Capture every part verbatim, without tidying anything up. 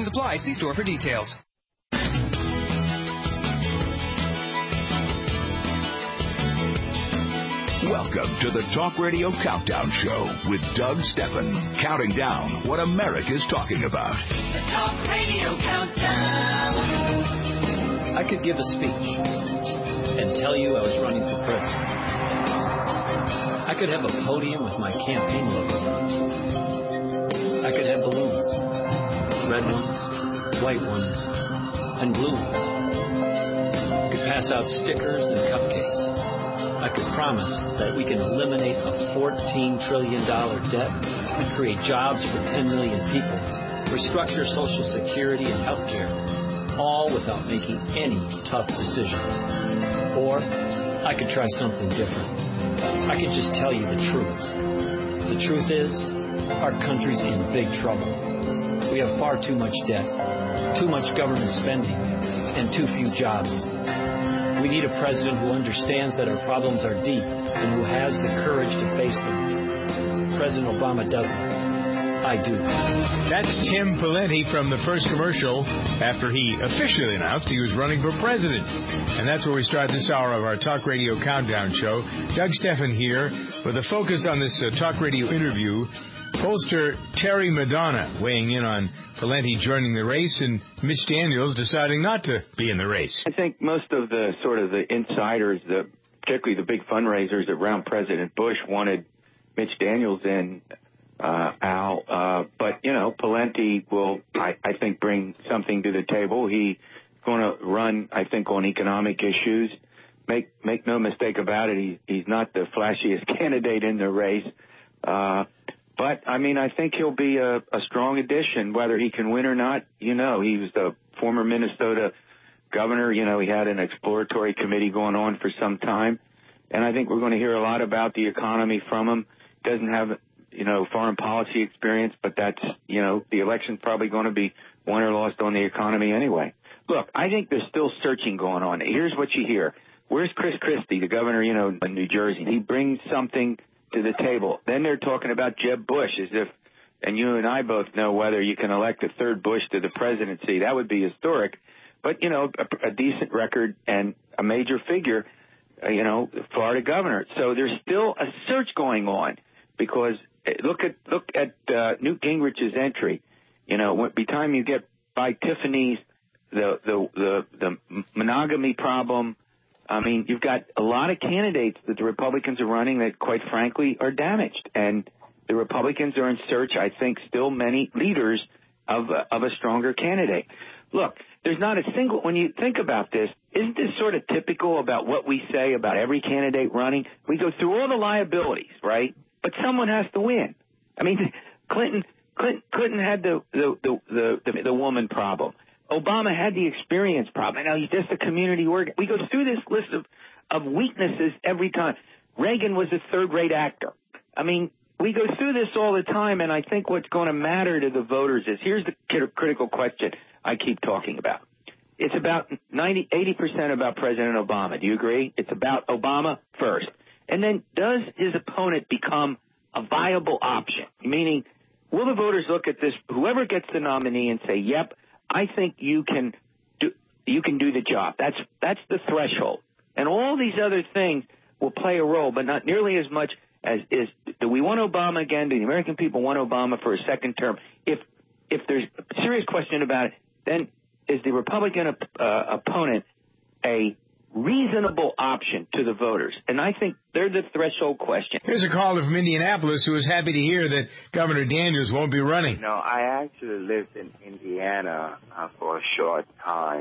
Restrictions apply. See store for details. Welcome to the Talk Radio Countdown Show with Doug Stephan, counting down what America's talking about. The Talk Radio Countdown. I could give a speech and tell you I was running for president. I could have a podium with my campaign logo on it. I could have balloons, red ones, white ones, and blue ones. I could pass out stickers and cupcakes. I could promise that we can eliminate a fourteen trillion dollars debt, create jobs for ten million people, restructure Social Security and health care, all without making any tough decisions. Or I could try something different. I could just tell you the truth. The truth is, our country's in big trouble. We have far too much debt, too much government spending, and too few jobs. We need a president who understands that our problems are deep and who has the courage to face them. President Obama doesn't. I do. That's Tim Pawlenty from the first commercial after he officially announced he was running for president. And that's where we start this hour of our Talk Radio Countdown show. Doug Stephan here with a focus on this uh, Talk Radio interview. Pollster Terry Madonna weighing in on Pawlenty joining the race and Mitch Daniels deciding not to be in the race. I think most of the sort of the insiders, the, particularly the big fundraisers around President Bush, wanted Mitch Daniels in, uh, Al. Uh, but, you know, Pawlenty will, I, I think, bring something to the table. He's going to run, I think, on economic issues. Make make no mistake about it, he, he's not the flashiest candidate in the race. Uh But, I mean, I think he'll be a, a strong addition, whether he can win or not. You know, he was the former Minnesota governor. You know, he had an exploratory committee going on for some time. And I think we're going to hear a lot about the economy from him. Doesn't have, you know, foreign policy experience, but that's, you know, the election's probably going to be won or lost on the economy anyway. Look, I think there's still searching going on. Here's what you hear. Where's Chris Christie, the governor, you know, in New Jersey? He brings something to the table. Then they're talking about Jeb Bush as if, and you and I both know whether you can elect a third Bush to the presidency. That would be historic. But, you know, a, a decent record and a major figure, uh, you know, Florida governor. So there's still a search going on because look at look at uh, Newt Gingrich's entry. You know, by the time you get by Tiffany's, the the the, the monogamy problem. I mean, you've got a lot of candidates that the Republicans are running that, quite frankly, are damaged. And the Republicans are in search, I think, still many leaders of a, of a stronger candidate. Look, there's not a single, when you think about this, isn't this sort of typical about what we say about every candidate running? We go through all the liabilities, right? But someone has to win. I mean, Clinton, Clinton, Clinton had the, the, the, the, the, the woman problem. Obama had the experience problem. Now he's just a community organ. We go through this list of, of weaknesses every time. Reagan was a third-rate actor. I mean, we go through this all the time, and I think what's going to matter to the voters is, here's the critical question I keep talking about. It's about ninety, eighty percent about President Obama. Do you agree? It's about Obama first. And then does his opponent become a viable option? Meaning, will the voters look at this, whoever gets the nominee, and say, yep, I think you can do you can do the job. That's that's the threshold. And all these other things will play a role, but not nearly as much as is, do we want Obama again? Do the American people want Obama for a second term? If if there's a serious question about it, then is the Republican uh, opponent a reasonable option to the voters? And I think they're the threshold question. Here's a caller from Indianapolis who is happy to hear that Governor Daniels won't be running. No, I actually lived in Indiana uh, for a short time.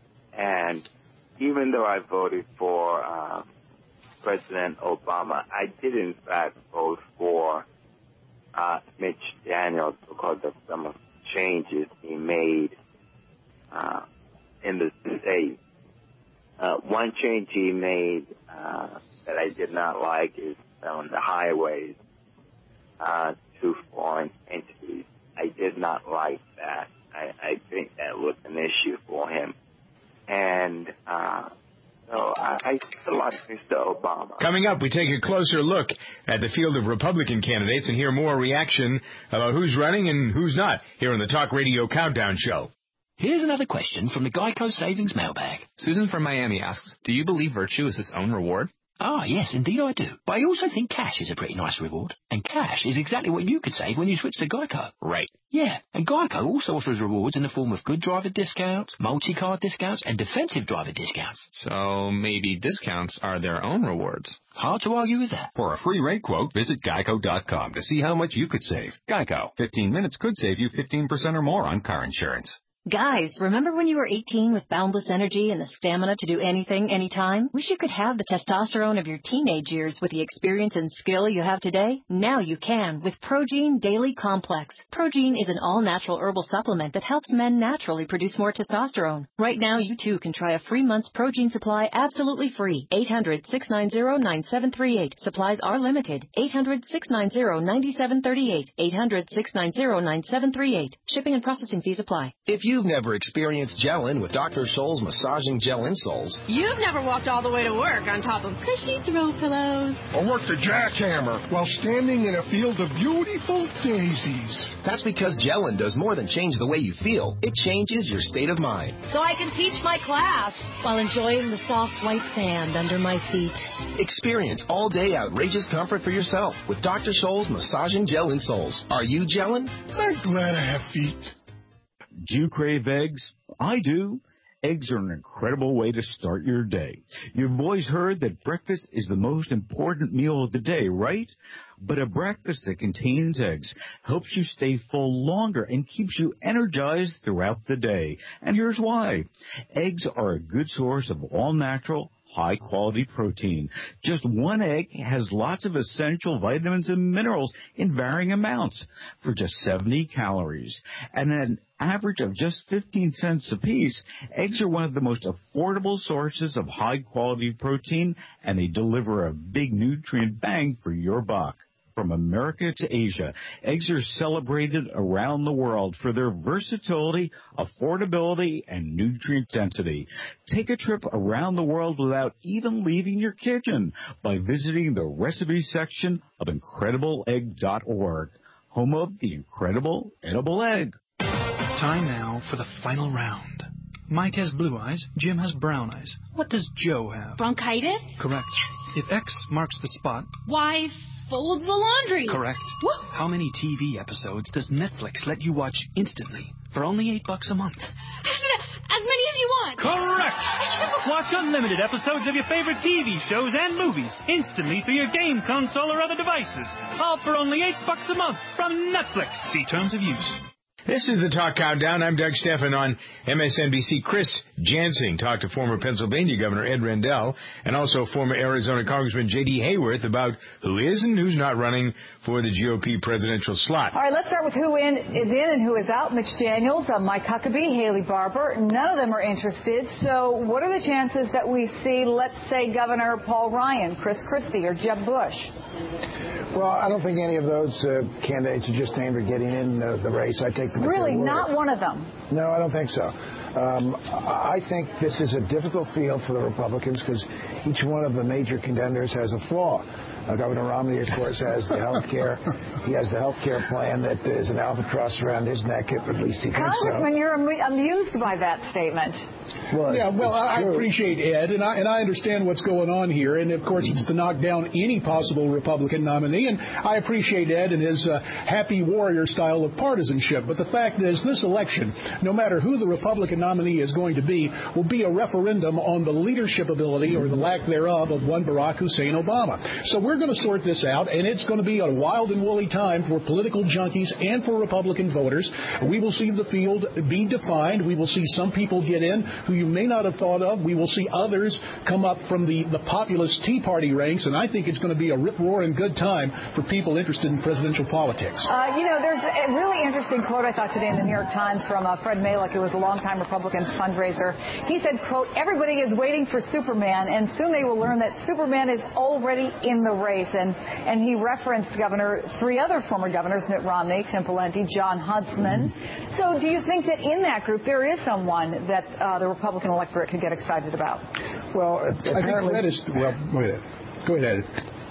And even though I voted for uh, President Obama, I did, in fact, vote for uh, Mitch Daniels because of some of the changes he made uh, in the state. Uh, one change he made uh, that I did not like is on the highways uh, to foreign entities. I did not like that. I, I think that was an issue for him. And uh, So I, I still like Mister Obama. Coming up, we take a closer look at the field of Republican candidates and hear more reaction about who's running and who's not here on the Talk Radio Countdown Show. Here's another question from the Geico Savings Mailbag. Susan from Miami asks, do you believe virtue is its own reward? Ah, yes, indeed I do. But I also think cash is a pretty nice reward. And cash is exactly what you could save when you switch to Geico. Right. Yeah, and Geico also offers rewards in the form of good driver discounts, multi-card discounts, and defensive driver discounts. So maybe discounts are their own rewards. Hard to argue with that. For a free rate quote, visit geico dot com to see how much you could save. Geico. fifteen minutes could save you fifteen percent or more on car insurance. Guys, remember when you were eighteen with boundless energy and the stamina to do anything, anytime? Wish you could have the testosterone of your teenage years with the experience and skill you have today? Now you can with Progene Daily Complex. Progene is an all-natural herbal supplement that helps men naturally produce more testosterone. Right now, you too can try a free month's Progene supply absolutely free. eight hundred, six nine zero, nine seven three eight. Supplies are limited. eight hundred, six nine zero, nine seven three eight. eight hundred, six nine zero, nine seven three eight. Shipping and processing fees apply. If you've never experienced gelling with Doctor Scholl's massaging gel insoles, you've never walked all the way to work on top of cushy throw pillows, or worked a jackhammer while standing in a field of beautiful daisies. That's because gelling does more than change the way you feel. It changes your state of mind. So I can teach my class while enjoying the soft white sand under my feet. Experience all-day outrageous comfort for yourself with Doctor Scholl's massaging gel insoles. Are you gelling? I'm glad I have feet. Do you crave eggs? I do. Eggs are an incredible way to start your day. You've always heard that breakfast is the most important meal of the day, right? But a breakfast that contains eggs helps you stay full longer and keeps you energized throughout the day. And here's why. Eggs are a good source of all-natural, high-quality protein. Just one egg has lots of essential vitamins and minerals in varying amounts for just seventy calories. And an average of just fifteen cents apiece, eggs are one of the most affordable sources of high-quality protein, and they deliver a big nutrient bang for your buck. From America to Asia, eggs are celebrated around the world for their versatility, affordability, and nutrient density. Take a trip around the world without even leaving your kitchen by visiting the recipe section of incredible egg dot org, home of the incredible edible egg. Time now for the final round. Mike has blue eyes, Jim has brown eyes. What does Joe have? Bronchitis? Correct. Yes. If X marks the spot, Y folds the laundry. Correct. Woo. How many T V episodes does Netflix let you watch instantly for only eight bucks a month? As many as you want. Correct. Watch unlimited episodes of your favorite T V shows and movies instantly through your game console or other devices. All for only eight bucks a month from Netflix. See terms of use. This is the Talk Countdown. I'm Doug Stephan on M S N B C. Chris Jansing talked to former Pennsylvania Governor Ed Rendell and also former Arizona Congressman J D Hayworth about who is and who's not running for the G O P presidential slot. All right, let's start with who in, is in and who is out. Mitch Daniels, uh, Mike Huckabee, Haley Barbour. None of them are interested. So what are the chances that we see, let's say, Governor Paul Ryan, Chris Christie, or Jeb Bush? Well, I don't think any of those uh, candidates you just named are getting in uh, the race. I take them. Really, not one of them? No, I don't think so. Um, I think this is a difficult field for the Republicans because each one of the major contenders has a flaw. Uh, Governor Romney, of course, has the health care. He has the health care plan that is an albatross around his neck, at least he thinks so. Congressman, you're amused by that statement. Well, yeah, well, I true. appreciate Ed, and I, and I understand what's going on here. And, of course, it's to knock down any possible Republican nominee. And I appreciate Ed and his uh, happy warrior style of partisanship. But the fact is, this election, no matter who the Republican nominee is going to be, will be a referendum on the leadership ability or the lack thereof of one Barack Hussein Obama. So we're going to sort this out, and it's going to be a wild and woolly time for political junkies and for Republican voters. We will see the field be defined. We will see some people get in who you may not have thought of. We will see others come up from the, the populist Tea Party ranks, and I think it's going to be a rip-roaring good time for people interested in presidential politics. Uh, you know, there's a really interesting quote I thought today in the New York Times from uh, Fred Malek, who was a longtime Republican fundraiser. He said, quote, everybody is waiting for Superman, and soon they will learn that Superman is already in the race. And, and he referenced Governor, three other former governors, Mitt Romney, Tim Pawlenty, John Huntsman. So do you think that in that group there is someone that uh, the Republicans Republican electorate could get excited about? Well, apparently... I think that is... Well, go ahead. Go ahead.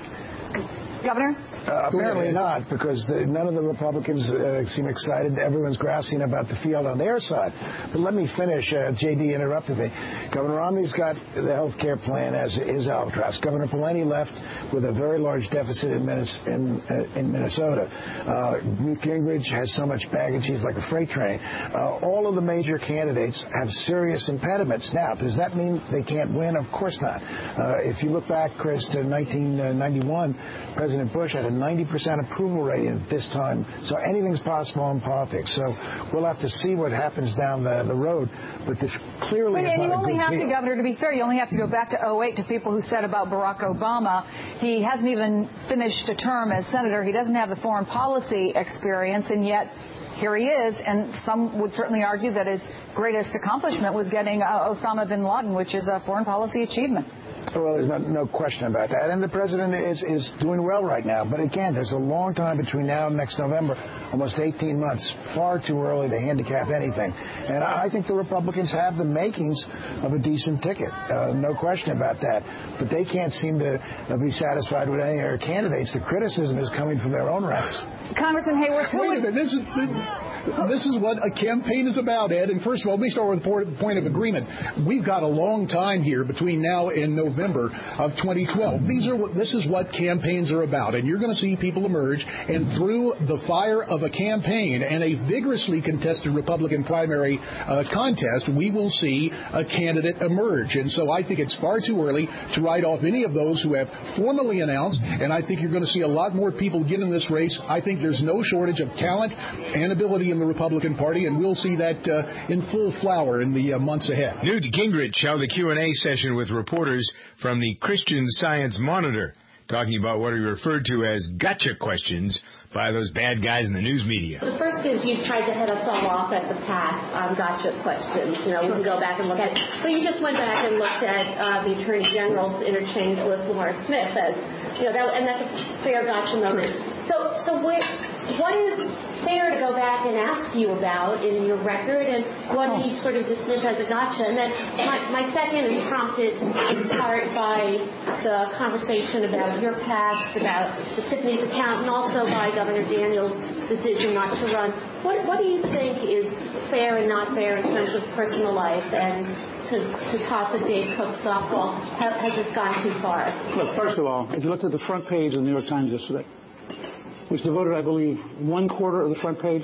Governor? Uh, apparently not, because the, none of the Republicans uh, seem excited. Everyone's grousing about the field on their side. But let me finish. Uh, J D interrupted me. Governor Romney's got the health care plan as his albatross. Governor Pawlenty left with a very large deficit in, Minnes- in, uh, in Minnesota. Uh, Newt Gingrich has so much baggage, he's like a freight train. Uh, all of the major candidates have serious impediments. Now, does that mean they can't win? Of course not. Uh, if you look back, Chris, to nineteen ninety-one, President Bush had a ninety percent approval rating at this time. So anything's possible in politics. So we'll have to see what happens down the, the road. But this clearly but, is and not you only a good have deal. to, Governor, to be fair, you only have to go back to oh eight to people who said about Barack Obama, he hasn't even finished a term as senator. He doesn't have the foreign policy experience, and yet here he is, and some would certainly argue that his greatest accomplishment was getting uh, Osama bin Laden, which is a foreign policy achievement. Well, there's no, no question about that. And the president is, is doing well right now. But again, there's a long time between now and next November, almost eighteen months, far too early to handicap anything. And I think the Republicans have the makings of a decent ticket. Uh, no question about that. But they can't seem to uh, be satisfied with any of their candidates. The criticism is coming from their own ranks. Congressman Hayworth, who Wait a would... minute. This is, this is what a campaign is about, Ed. And first of all, let me start with the point of agreement. We've got a long time here between now and November of twenty twelve. These are what, this is what campaigns are about. And you're going to see people emerge, and through the fire of a campaign and a vigorously contested Republican primary uh, contest, we will see a candidate emerge. And so I think it's far too early to write off any of those who have formally announced, and I think you're going to see a lot more people get in this race. I think there's no shortage of talent and ability in the Republican Party, and we'll see that uh, in full flower in the uh, months ahead. Newt Gingrich held a Q and A session with reporters from the Christian Science Monitor, talking about what he referred to as gotcha questions by those bad guys in the news media. The first is you tried to head us all off at the pass on gotcha questions. You know, we can go back and look at it. But you just went back and looked at uh, the Attorney General's interchange with Lamar Smith as, you know, that, and that's a fair gotcha moment. So, so what, what is fair to go back and ask you about in your record, and what do you sort of dismiss as a gotcha? And then my, my second is prompted in part by the conversation about your past, about the Tiffany's account, and also by Governor Daniels' decision not to run. What, what do you think is fair and not fair in terms of personal life, and to, to toss a Dave Cook softball? Has, has this gone too far? Look, first of all, if you looked at the front page of the New York Times yesterday, which devoted, I believe, one quarter of the front page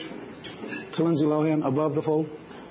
to Lindsay Lohan above the fold,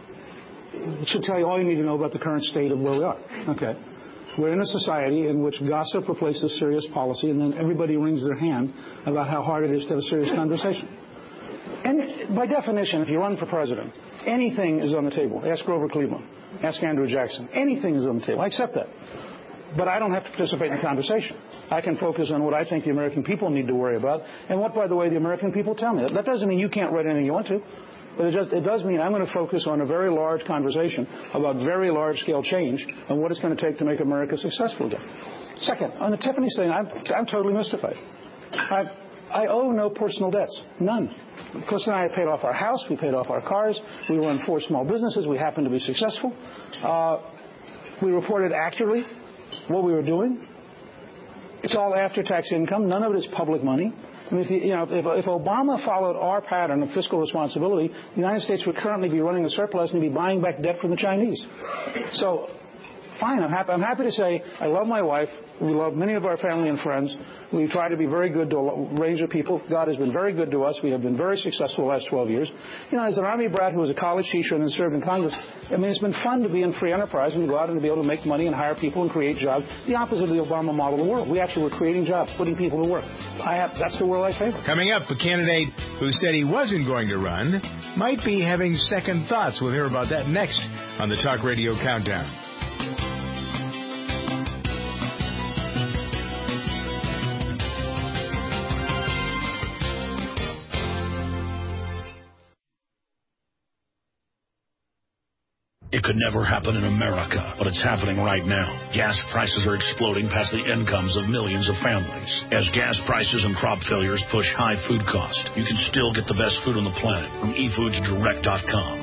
it should tell you all you need to know about the current state of where we are. Okay. We're in a society in which gossip replaces serious policy, and then everybody wrings their hand about how hard it is to have a serious conversation. And by definition, if you run for president, anything is on the table. Ask Grover Cleveland. Ask Andrew Jackson. Anything is on the table. I accept that. But I don't have to participate in the conversation. I can focus on what I think the American people need to worry about, and what, by the way, the American people tell me. That doesn't mean you can't write anything you want to, but it, just, it does mean I'm going to focus on a very large conversation about very large-scale change and what it's going to take to make America successful again. Second, on the Tiffany's thing, I'm, I'm totally mystified. I, I owe no personal debts. None. Chris and I paid off our house. We paid off our cars. We run four small businesses. We happen to be successful. Uh, we reported accurately what we were doing. It's all after-tax income. None of it is public money. I mean, if, the, you know, if, if Obama followed our pattern of fiscal responsibility, the United States would currently be running a surplus and be buying back debt from the Chinese. So, fine, I'm happy, I'm happy to say I love my wife. We love many of our family and friends. We try to be very good to a range of people. God has been very good to us. We have been very successful the last twelve years. You know, as an Army brat who was a college teacher and then served in Congress, I mean, it's been fun to be in free enterprise and to go out and to be able to make money and hire people and create jobs. The opposite of the Obama model of the world. We actually were creating jobs, putting people to work. I have, that's the world I favor. Coming up, a candidate who said he wasn't going to run might be having second thoughts. We'll hear about that next on the Talk Radio Countdown. It could never happen in America, but it's happening right now. Gas prices are exploding past the incomes of millions of families. As gas prices and crop failures push high food costs, you can still get the best food on the planet from e foods direct dot com.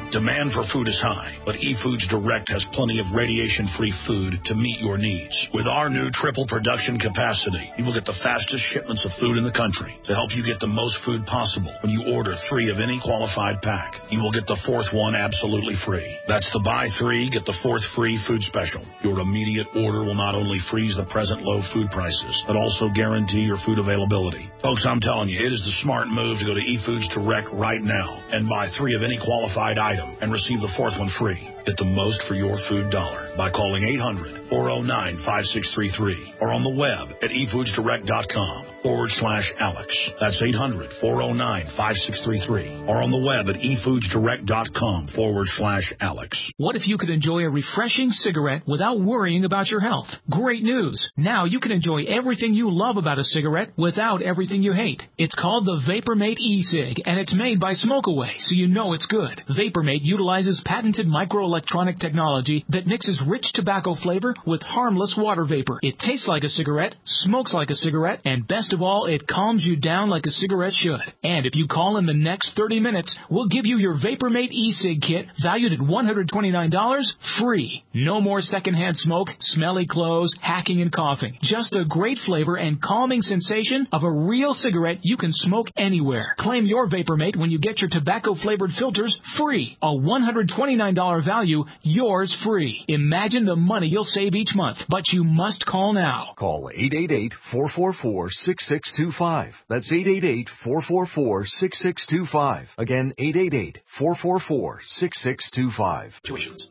Demand for food is high, but eFoods Direct has plenty of radiation-free food to meet your needs. With our new triple production capacity, you will get the fastest shipments of food in the country to help you get the most food possible. When you order three of any qualified pack, you will get the fourth one absolutely free. That's the buy three, get the fourth free food special. Your immediate order will not only freeze the present low food prices, but also guarantee your food availability. Folks, I'm telling you, it is the smart move to go to eFoods Direct right now and buy three of any qualified item and receive the fourth one free. Get the most for your food dollar by calling eight hundred, four oh nine, five six three three or on the web at efoodsdirect.com forward slash Alex. That's eight hundred, four oh nine, five six three three or on the web at efoodsdirect.com forward slash Alex. What if you could enjoy a refreshing cigarette without worrying about your health? Great news. Now you can enjoy everything you love about a cigarette without everything you hate. It's called the VaporMate e-cig, and it's made by Smokeaway, so you know it's good. VaporMate utilizes patented microelectronic technology that mixes rich tobacco flavor with harmless water vapor. It tastes like a cigarette, smokes like a cigarette, and best of all, it calms you down like a cigarette should. And if you call in the next thirty minutes, we'll give you your VaporMate e-cig kit valued at one hundred twenty-nine dollars free. No more secondhand smoke, smelly clothes, hacking and coughing. Just the great flavor and calming sensation of a real cigarette you can smoke anywhere. Claim your VaporMate when you get your tobacco-flavored filters free. A one hundred twenty-nine dollars value, yours free. Imagine the money you'll save each month, but you must call now. Call eight eight eight, four four four, six six two five. That's eight eight eight, four four four, six six two five. Again, eight eight eight, four four four, six six two five. Tuitions.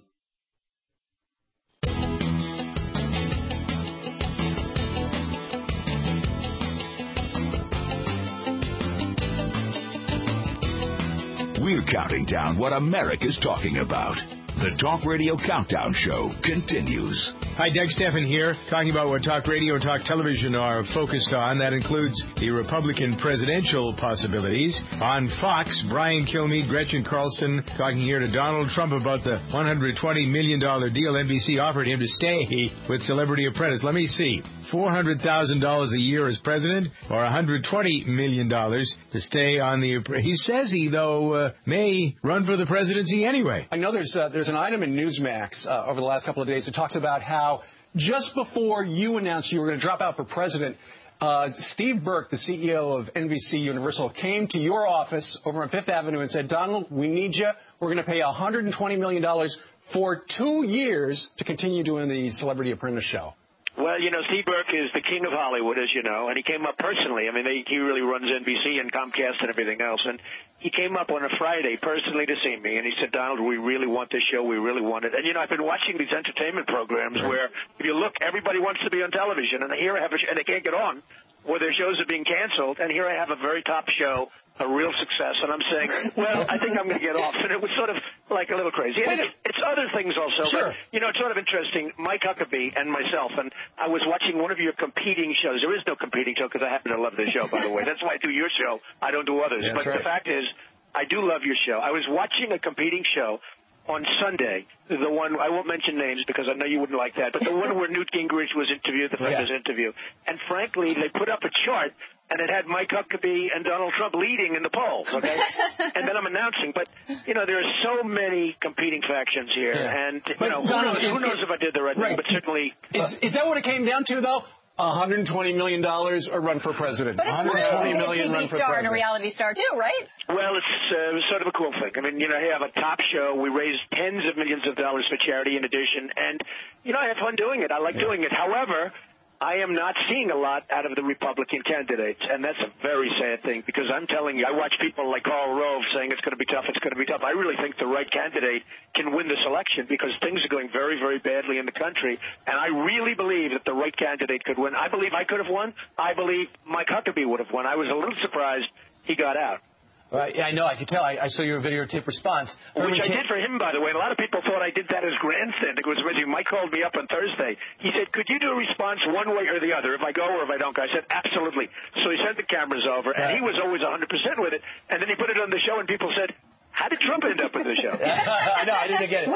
We're counting down what America's talking about. The Talk Radio Countdown Show continues. Hi, Doug Stephan here, talking about what talk radio and talk television are focused on. That includes the Republican presidential possibilities. On Fox, Brian Kilmeade, Gretchen Carlson talking here to Donald Trump about the one hundred twenty million dollars deal N B C offered him to stay with Celebrity Apprentice. Let me see, four hundred thousand dollars a year as president or one hundred twenty million dollars to stay on the... He says he, though, uh, may run for the presidency anyway. I know there's uh, there's an item in Newsmax uh, over the last couple of days that talks about how just before you announced you were going to drop out for president, uh, Steve Burke, the C E O of N B C Universal, came to your office over on Fifth Avenue and said, Donald, we need you. We're going to pay one hundred twenty million dollars for two years to continue doing the Celebrity Apprentice show. Well, you know, Steve Burke is the king of Hollywood, as you know, and he came up personally. I mean, they, he really runs N B C and Comcast and everything else. And he came up on a Friday personally to see me, and he said, Donald, we really want this show. We really want it. And, you know, I've been watching these entertainment programs where, if you look, everybody wants to be on television, and here I have a sh- and they can't get on, or their shows are being canceled, and here I have a very top show, a real success, and I'm saying, well, I think I'm going to get off. And it was sort of like a little crazy. And it's, it's other things also. Sure. But, you know, it's sort of interesting. Mike Huckabee and myself, and I was watching one of your competing shows. There is no competing show because I happen to love this show, by the way. That's why I do your show. I don't do others. That's but right. The fact is, I do love your show. I was watching a competing show on Sunday, the one, I won't mention names because I know you wouldn't like that, but the one where Newt Gingrich was interviewed, the Founders Yeah. interview. And frankly, they put up a chart, and it had Mike Huckabee and Donald Trump leading in the polls, okay? And then I'm announcing, but, you know, there are so many competing factions here, Yeah. and, you But know, who Donald, knows, who is- knows if I did the right, right. thing, but certainly... Is, is that what it came down to, though? one hundred twenty million dollars or run for president. But it's one hundred twenty million a T V run for star and a president. reality star, too, right? Well, it's uh, sort of a cool thing. I mean, you know, I have a top show. We raised tens of millions of dollars for charity in addition. And, you know, I have fun doing it. I like yeah. doing it. However, I am not seeing a lot out of the Republican candidates, and that's a very sad thing because I'm telling you, I watch people like Karl Rove saying it's going to be tough, it's going to be tough. I really think the right candidate can win this election because things are going very, very badly in the country, and I really believe that the right candidate could win. I believe I could have won. I believe Mike Huckabee would have won. I was a little surprised he got out. Right, yeah, I know. I could tell. I, I saw your videotape response. Which I did for him, by the way. And a lot of people thought I did that as grandstand. It was amazing. Mike called me up on Thursday. He said, could you do a response one way or the other, if I go or if I don't go? I said, absolutely. So he sent the cameras over, and he was always one hundred percent with it. And then he put it on the show, and people said, how did Trump end up with the show? I know, I didn't get it. What about the rest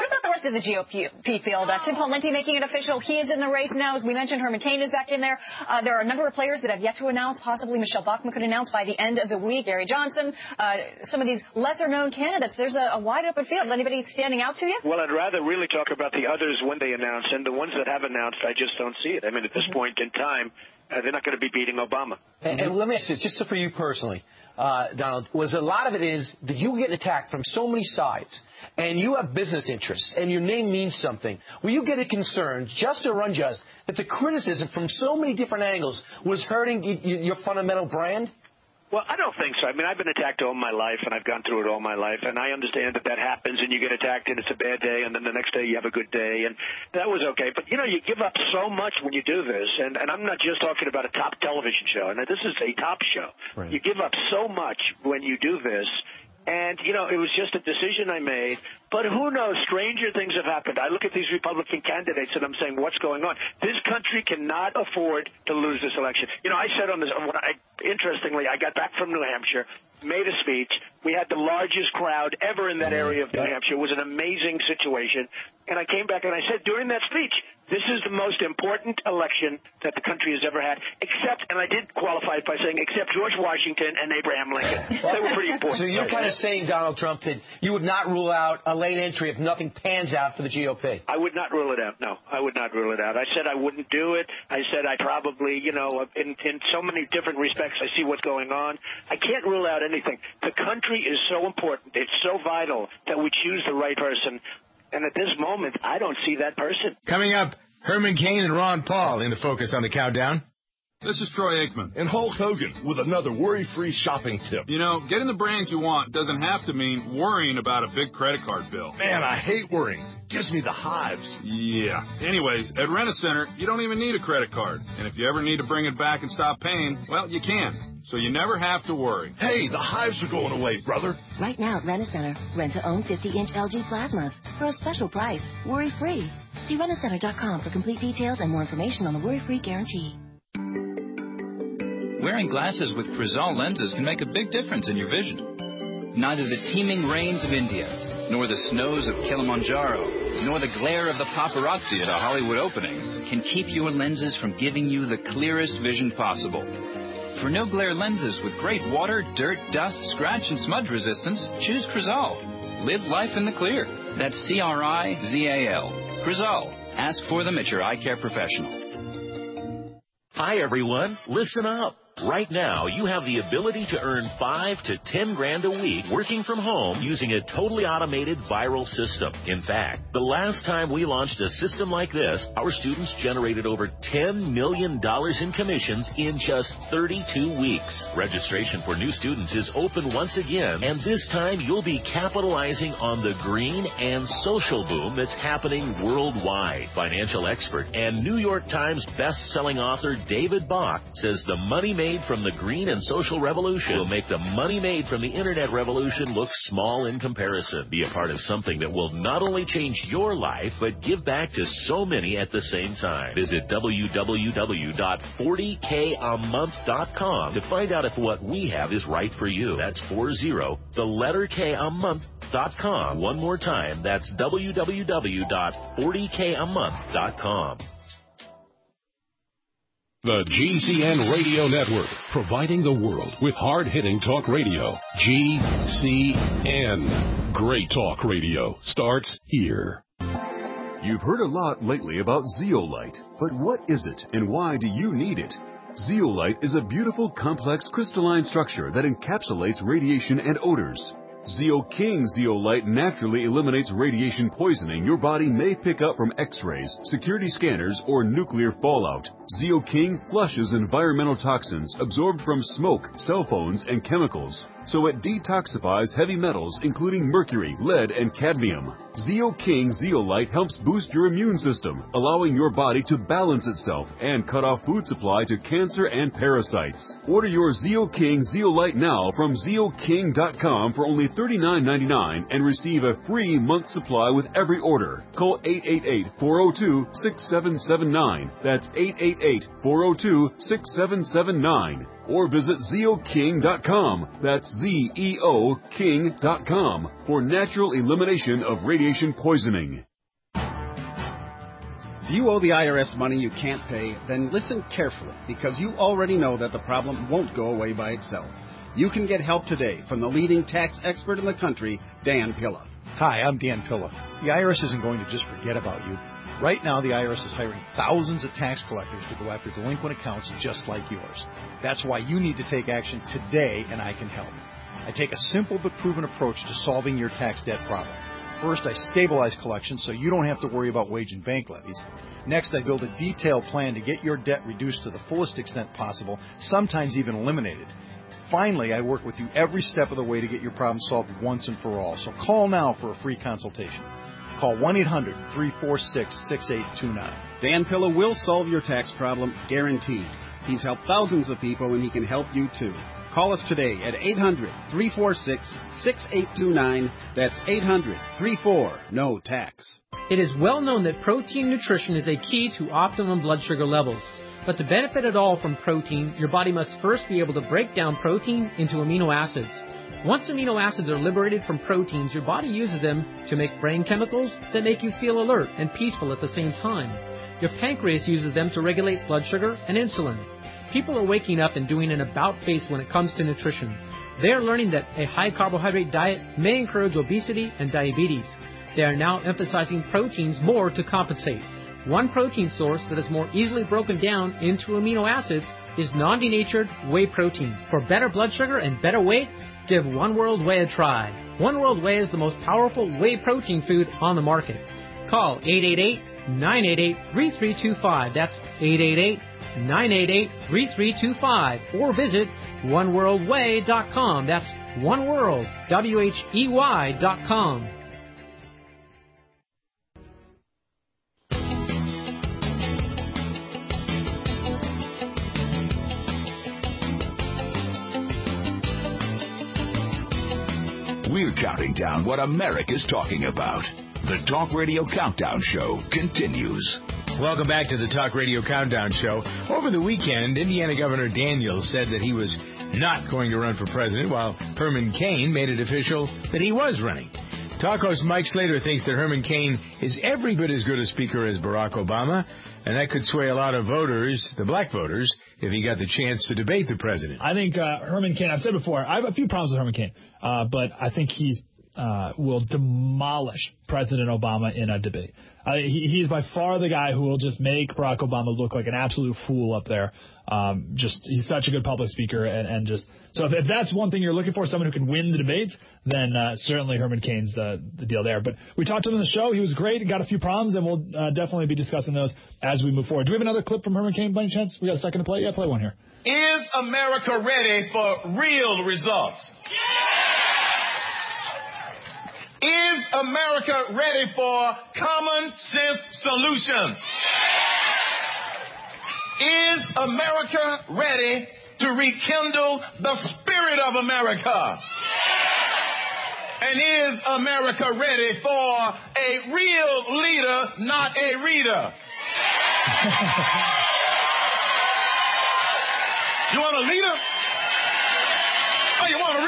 rest of the G O P field. Uh, Tim Pawlenty making it official. He is in the race now. As we mentioned, Herman Cain is back in there. Uh, there are a number of players that have yet to announce. Possibly Michelle Bachmann could announce by the end of the week. Gary Johnson, uh, some of these lesser-known candidates. There's a, a wide-open field. Anybody standing out to you? Well, I'd rather really talk about the others when they announce, and the ones that have announced, I just don't see it. I mean, at this mm-hmm. point in time, uh, they're not going to be beating Obama. And, and let me ask you, just for you personally, uh, Donald, was a lot of it is that you get attacked from so many sides, and you have business interests, and your name means something. Will you get a concern, just or unjust, that the criticism from so many different angles was hurting y- y- your fundamental brand? Well, I don't think so. I mean, I've been attacked all my life, and I've gone through it all my life, and I understand that that happens, and you get attacked, and it's a bad day, and then the next day you have a good day, and that was okay. But, you know, you give up so much when you do this, and, and I'm not just talking about a top television show. Now, this is a top show. Right. You give up so much when you do this. And, you know, it was just a decision I made. But who knows? Stranger things have happened. I look at these Republican candidates and I'm saying, what's going on? This country cannot afford to lose this election. You know, I said on this, when I, interestingly, I got back from New Hampshire, made a speech. We had the largest crowd ever in that area of New Hampshire. It was an amazing situation. And I came back and I said during that speech, this is the most important election that the country has ever had, except, and I did qualify it by saying, except George Washington and Abraham Lincoln. They were pretty important. So you're kind of saying, Donald Trump, that you would not rule out a late entry if nothing pans out for the G O P. I would not rule it out. No, I would not rule it out. I said I wouldn't do it. I said I probably, you know, in, in so many different respects, I see what's going on. I can't rule out anything. The country is so important. It's so vital that we choose the right person. And at this moment, I don't see that person. Coming up, Herman Cain and Ron Paul in the Focus on the Countdown. This is Troy Aikman. And Hulk Hogan with another worry-free shopping tip. You know, getting the brands you want doesn't have to mean worrying about a big credit card bill. Man, I hate worrying. Gives me the hives. Yeah. Anyways, at Rent-A-Center, you don't even need a credit card. And if you ever need to bring it back and stop paying, well, you can. So you never have to worry. Hey, the hives are going away, brother. Right now at Rent-A-Center, rent to own fifty-inch L G plasmas for a special price, worry-free. See rent a center dot com for complete details and more information on the worry-free guarantee. Wearing glasses with Crizal lenses can make a big difference in your vision. Neither the teeming rains of India, nor the snows of Kilimanjaro, nor the glare of the paparazzi at a Hollywood opening can keep your lenses from giving you the clearest vision possible. For no-glare lenses with great water, dirt, dust, scratch, and smudge resistance, choose Crizal. Live life in the clear. That's C R I Z A L. Crizal. Ask for them at your eye care professional. Hi, everyone. Listen up. Right now, you have the ability to earn five to ten grand a week working from home using a totally automated viral system. In fact, the last time we launched a system like this, our students generated over ten million dollars in commissions in just thirty-two weeks. Registration for new students is open once again, and this time you'll be capitalizing on the green and social boom that's happening worldwide. Financial expert and New York Times best-selling author David Bach says the money made from the green and social revolution will make the money made from the internet revolution look small in comparison. Be a part of something that will not only change your life, but give back to so many at the same time. Visit w w w dot forty k a month dot com to find out if what we have is right for you. That's four zero, the letter K a month dot com. One more time, that's w w w dot forty k a month dot com. The G C N Radio Network, providing the world with hard-hitting talk radio. G C N. Great talk radio starts here. You've heard a lot lately about zeolite, but what is it and why do you need it? Zeolite is a beautiful, complex crystalline structure that encapsulates radiation and odors. ZeoKing Zeolite naturally eliminates radiation poisoning your body may pick up from X-rays, security scanners, or nuclear fallout. ZeoKing flushes environmental toxins absorbed from smoke, cell phones, and chemicals, so it detoxifies heavy metals including mercury, lead, and cadmium. ZeoKing Zeolite helps boost your immune system, allowing your body to balance itself and cut off food supply to cancer and parasites. Order your ZeoKing Zeolite now from zeo king dot com for only thirty-nine ninety-nine and receive a free month supply with every order. Call eight eight eight, four oh two, six seven seven nine. That's eight eight eight, four oh two, six seven seven nine. Or visit zeo king dot com. That's Z E O King dot com for natural elimination of radiation poisoning. Do you owe the I R S money you can't pay? Then listen carefully, because you already know that the problem won't go away by itself. You can get help today from the leading tax expert in the country, Dan Pilla. Hi, I'm Dan Pilla. The I R S isn't going to just forget about you. Right now, the I R S is hiring thousands of tax collectors to go after delinquent accounts just like yours. That's why you need to take action today, and I can help. I take a simple but proven approach to solving your tax debt problem. First, I stabilize collections so you don't have to worry about wage and bank levies. Next, I build a detailed plan to get your debt reduced to the fullest extent possible, sometimes even eliminated. Finally, I work with you every step of the way to get your problem solved once and for all. So call now for a free consultation. Call one eight hundred, three four six, six eight two nine. Dan Pilla will solve your tax problem, guaranteed. He's helped thousands of people, and he can help you too. Call us today at eight hundred, three four six, six eight two nine. That's eight hundred, three four, N O tax. It is well known that protein nutrition is a key to optimum blood sugar levels. But to benefit at all from protein, your body must first be able to break down protein into amino acids. Once amino acids are liberated from proteins, your body uses them to make brain chemicals that make you feel alert and peaceful at the same time. Your pancreas uses them to regulate blood sugar and insulin. People are waking up and doing an about-face when it comes to nutrition. They are learning that a high-carbohydrate diet may encourage obesity and diabetes. They are now emphasizing proteins more to compensate. One protein source that is more easily broken down into amino acids is non-denatured whey protein. For better blood sugar and better weight, give One World Whey a try. One World Whey is the most powerful whey protein food on the market. Call eight eight eight, nine eight eight, three three two five. That's eight eight eight, nine eight eight, three three two five. Or visit one world whey dot com. That's One World, W H E Y dot com. We're counting down what America's talking about. The Talk Radio Countdown Show continues. Welcome back to the Talk Radio Countdown Show. Over the weekend, Indiana Governor Daniels said that he was not going to run for president, while Herman Cain made it official that he was running. Talk host Mike Slater thinks that Herman Cain is every bit as good a speaker as Barack Obama, and that could sway a lot of voters, the black voters, if he got the chance to debate the president. I think uh, Herman Cain, I've said before, I have a few problems with Herman Cain, uh, but I think he's uh, will demolish President Obama in a debate. Uh, he, he's by far the guy who will just make Barack Obama look like an absolute fool up there. Um, just he's such a good public speaker, and, and just so if, if that's one thing you're looking for, someone who can win the debates, then uh, certainly Herman Cain's the, the deal there. But we talked to him on the show; he was great. He got a few problems, and we'll uh, definitely be discussing those as we move forward. Do we have another clip from Herman Cain by any chance? We got a second to play? Yeah, play one here. Is America ready for real results? Is America ready for common sense solutions? Is America ready to rekindle the spirit of America? And is America ready for a real leader, not a reader? You want a leader? Oh, you want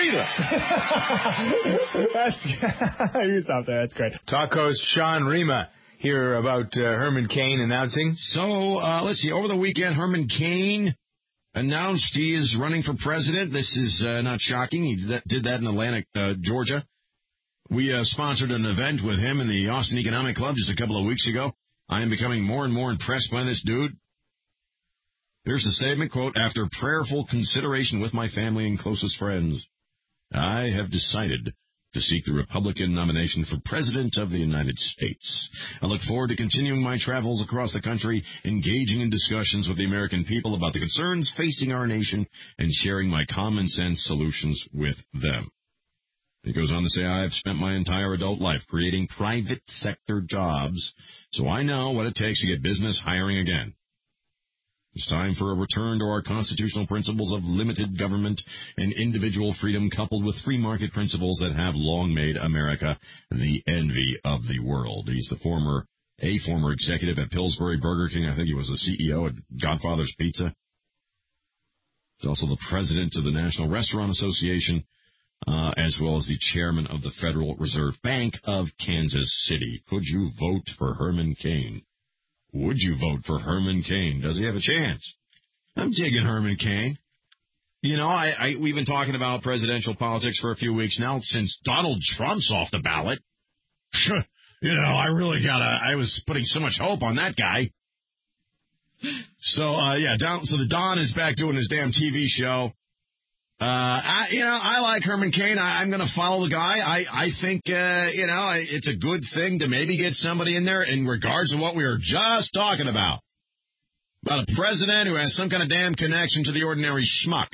a reader? That's, you stop there. That's great. Talk host Sean Rima here about uh, Herman Cain announcing. So, uh, let's see. Over the weekend, Herman Cain announced he is running for president. This is uh, not shocking. He did that, did that in Atlanta, uh, Georgia. We uh, sponsored an event with him in the Austin Economic Club just a couple of weeks ago. I am becoming more and more impressed by this dude. Here's the statement, quote, after prayerful consideration with my family and closest friends, I have decided to seek the Republican nomination for President of the United States. I look forward to continuing my travels across the country, engaging in discussions with the American people about the concerns facing our nation, and sharing my common sense solutions with them. He goes on to say, I have spent my entire adult life creating private sector jobs, so I know what it takes to get business hiring again. It's time for a return to our constitutional principles of limited government and individual freedom coupled with free market principles that have long made America the envy of the world. He's the former, a former executive at Pillsbury Burger King. I think he was the C E O at Godfather's Pizza. He's also the president of the National Restaurant Association, uh, as well as the chairman of the Federal Reserve Bank of Kansas City. Could you vote for Herman Cain? Would you vote for Herman Cain? Does he have a chance? I'm digging Herman Cain. You know, I, I we've been talking about presidential politics for a few weeks now since Donald Trump's off the ballot. You know, I really got to, I was putting so much hope on that guy. So, uh, yeah, Don, so the Don is back doing his damn T V show. Uh, I, you know, I like Herman Cain. I, I'm going to follow the guy. I, I think, uh, you know, it's a good thing to maybe get somebody in there in regards to what we were just talking about. About a president who has some kind of damn connection to the ordinary schmuck.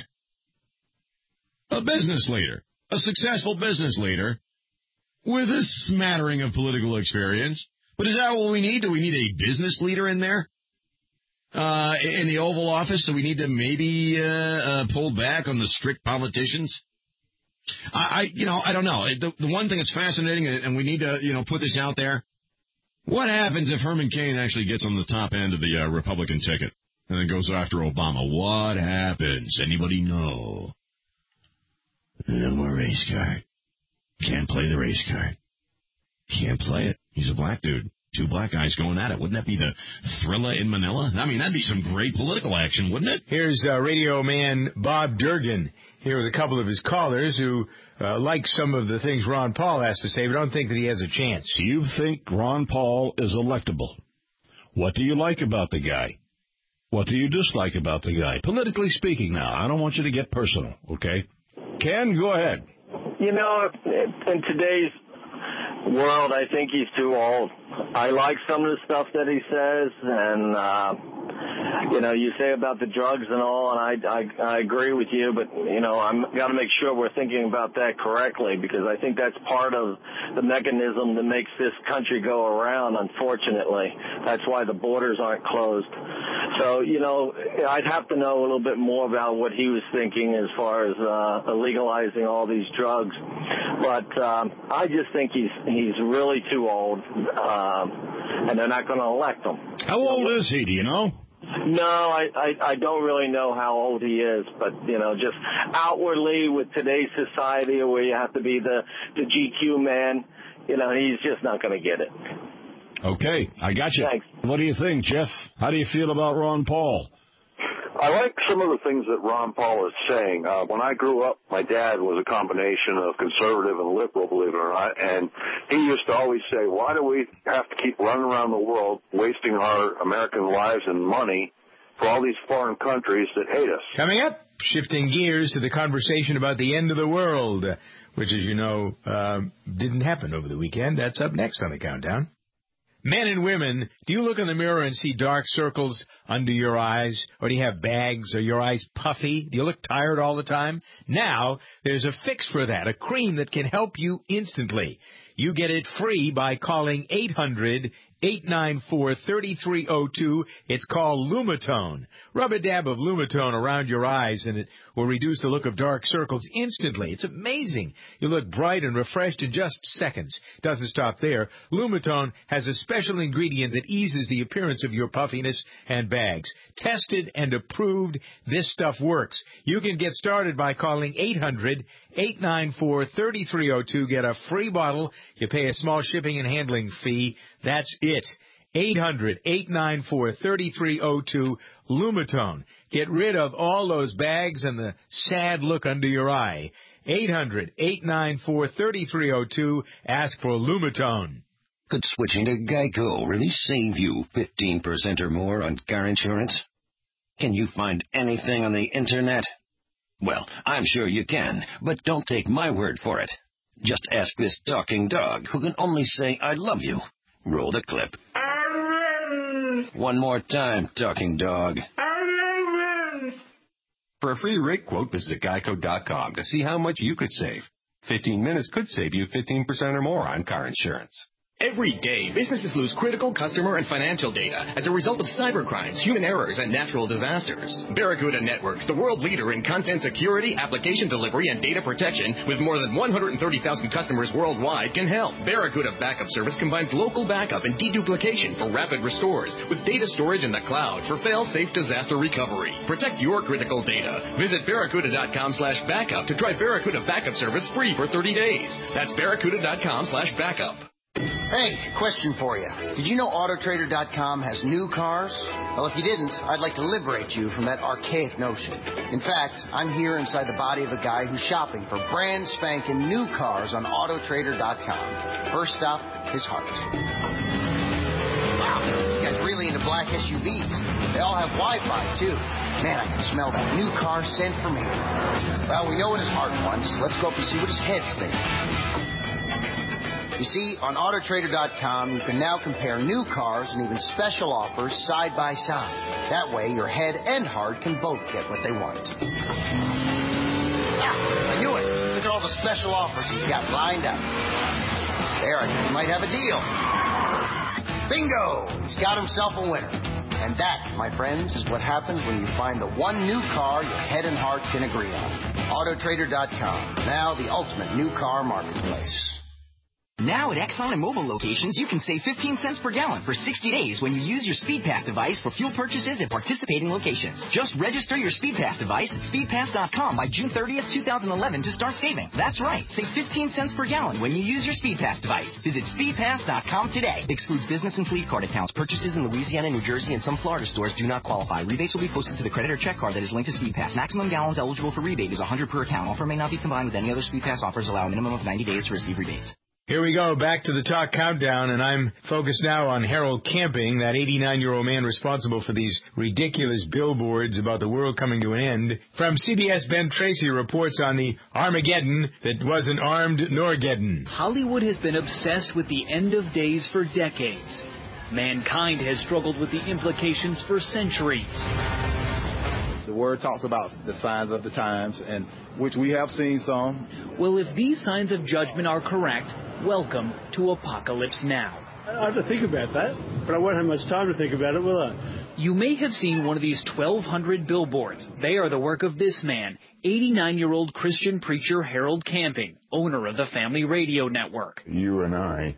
A business leader. A successful business leader with a smattering of political experience. But is that what we need? Do we need a business leader in there? Uh, in the Oval Office? Do we need to maybe uh, uh, pull back on the strict politicians? I, I, you know, I don't know. The, the one thing that's fascinating, and we need to, you know, put this out there, what happens if Herman Cain actually gets on the top end of the uh, Republican ticket and then goes after Obama? What happens? Anybody know? No more race card. Can't play the race card. Can't play it. He's a black dude. Two black guys going at it. Wouldn't that be the Thrilla in Manila? I mean, that'd be some great political action, wouldn't it? Here's uh, radio man Bob Durgan here with a couple of his callers who uh, like some of the things Ron Paul has to say, but don't think that he has a chance. You think Ron Paul is electable. What do you like about the guy? What do you dislike about the guy? Politically speaking now. I don't want you to get personal, okay? Ken, go ahead. You know, in today's world, I think he's too old. I like some of the stuff that he says, and, uh, you know, you say about the drugs and all, and I, I, I agree with you, but, you know, I'm got to make sure we're thinking about that correctly, because I think that's part of the mechanism that makes this country go around, unfortunately. That's why the borders aren't closed. So, you know, I'd have to know a little bit more about what he was thinking as far as uh, legalizing all these drugs. But um, I just think he's he's really too old, um, and they're not going to elect him. How old is he, do you know? No, I, I, I don't really know how old he is, but, you know, just outwardly with today's society where you have to be the, the G Q man, you know, he's just not going to get it. Okay, I got you. Thanks. What do you think, Jeff? How do you feel about Ron Paul? I like some of the things that Ron Paul is saying. Uh, when I grew up, my dad was a combination of conservative and liberal, believe it or not, and he used to always say, why do we have to keep running around the world wasting our American lives and money for all these foreign countries that hate us? Coming up, shifting gears to the conversation about the end of the world, which, as you know, uh, didn't happen over the weekend. That's up next on the Countdown. Men and women, do you look in the mirror and see dark circles under your eyes? Or do you have bags? Are your eyes puffy? Do you look tired all the time? Now, there's a fix for that, a cream that can help you instantly. You get it free by calling eight hundred, eight nine four, three three zero two. It's called Lumitone. Rub a dab of Lumitone around your eyes, and it will reduce the look of dark circles instantly. It's amazing. You look bright and refreshed in just seconds. Doesn't stop there. Lumitone has a special ingredient that eases the appearance of your puffiness and bags. Tested and approved, this stuff works. You can get started by calling eight hundred, eight nine four, three three zero two. Get a free bottle. You pay a small shipping and handling fee. That's it. eight hundred, eight nine four, three three zero two, Lumitone. Get rid of all those bags and the sad look under your eye. eight hundred, eight nine four, three three zero two. Ask for Lumitone. Could switching to Geico really save you fifteen percent or more on car insurance? Can you find anything on the Internet? Well, I'm sure you can, but don't take my word for it. Just ask this talking dog who can only say, I love you. Roll the clip. One more time, talking dog. For a free rate quote, visit geico dot com to see how much you could save. fifteen minutes could save you fifteen percent or more on car insurance. Every day, businesses lose critical customer and financial data as a result of cybercrimes, human errors, and natural disasters. Barracuda Networks, the world leader in content security, application delivery, and data protection, with more than one hundred thirty thousand customers worldwide, can help. Barracuda Backup Service combines local backup and deduplication for rapid restores with data storage in the cloud for fail-safe disaster recovery. Protect your critical data. Visit barracuda dot com slash backup to try Barracuda Backup Service free for thirty days. That's barracuda dot com slash backup. Hey, question for you. Did you know Auto Trader dot com has new cars? Well, if you didn't, I'd like to liberate you from that archaic notion. In fact, I'm here inside the body of a guy who's shopping for brand spanking new cars on Auto Trader dot com. First stop, his heart. Wow, this guy's really into black S U Vs. They all have Wi-Fi, too. Man, I can smell that new car scent from here. Well, we know what his heart wants. Let's go up and see what his head's thinking. You see, on Auto Trader dot com, you can now compare new cars and even special offers side by side. That way, your head and heart can both get what they want. Ah, I knew it. Look at all the special offers he's got lined up. There, I think he might have a deal. Bingo! He's got himself a winner. And that, my friends, is what happens when you find the one new car your head and heart can agree on. Auto Trader dot com, now the ultimate new car marketplace. Now at Exxon and Mobil locations, you can save fifteen cents per gallon for sixty days when you use your SpeedPass device for fuel purchases at participating locations. Just register your SpeedPass device at speed pass dot com by June thirtieth, twenty eleven to start saving. That's right, save fifteen cents per gallon when you use your SpeedPass device. Visit speed pass dot com today. Excludes business and fleet card accounts. Purchases in Louisiana, New Jersey, and some Florida stores do not qualify. Rebates will be posted to the credit or check card that is linked to SpeedPass. Maximum gallons eligible for rebate is one hundred per account. Offer may not be combined with any other SpeedPass offers. Allow a minimum of ninety days to receive rebates. Here we go, back to the Talk Countdown, and I'm focused now on Harold Camping, that eighty-nine-year-old man responsible for these ridiculous billboards about the world coming to an end. From C B S, Ben Tracy reports on the Armageddon that wasn't armed nor geddon. Hollywood has been obsessed with the end of days for decades. Mankind has struggled with the implications for centuries. The Word talks about the signs of the times, and which we have seen some. Well, if these signs of judgment are correct, welcome to Apocalypse Now. I have to think about that, but I won't have much time to think about it, will I? You may have seen one of these twelve hundred billboards. They are the work of this man, eighty-nine-year-old Christian preacher Harold Camping, owner of the Family Radio Network. You and I